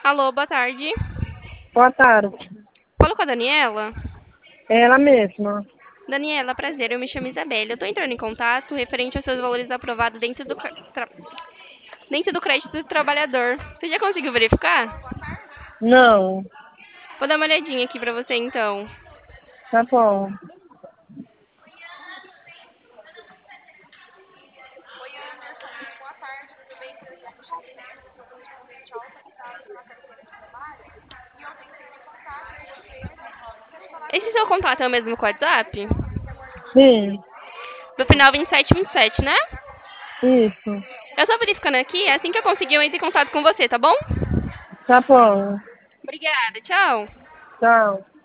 Alô, boa tarde. Boa tarde. Falo com a Daniela? É ela mesma. Daniela, prazer, eu me chamo Isabelle. Eu tô entrando em contato referente aos seus valores aprovados dentro do crédito do trabalhador. Você já conseguiu verificar? Não, Vou dar uma olhadinha aqui pra você então. tá bom. Esse seu contato é o mesmo com o WhatsApp? Sim, Do final 2727, né? isso. Eu tô verificando aqui, assim que eu conseguir eu entro em contato com você, tá bom? Tá bom. Obrigada, tchau. Tchau.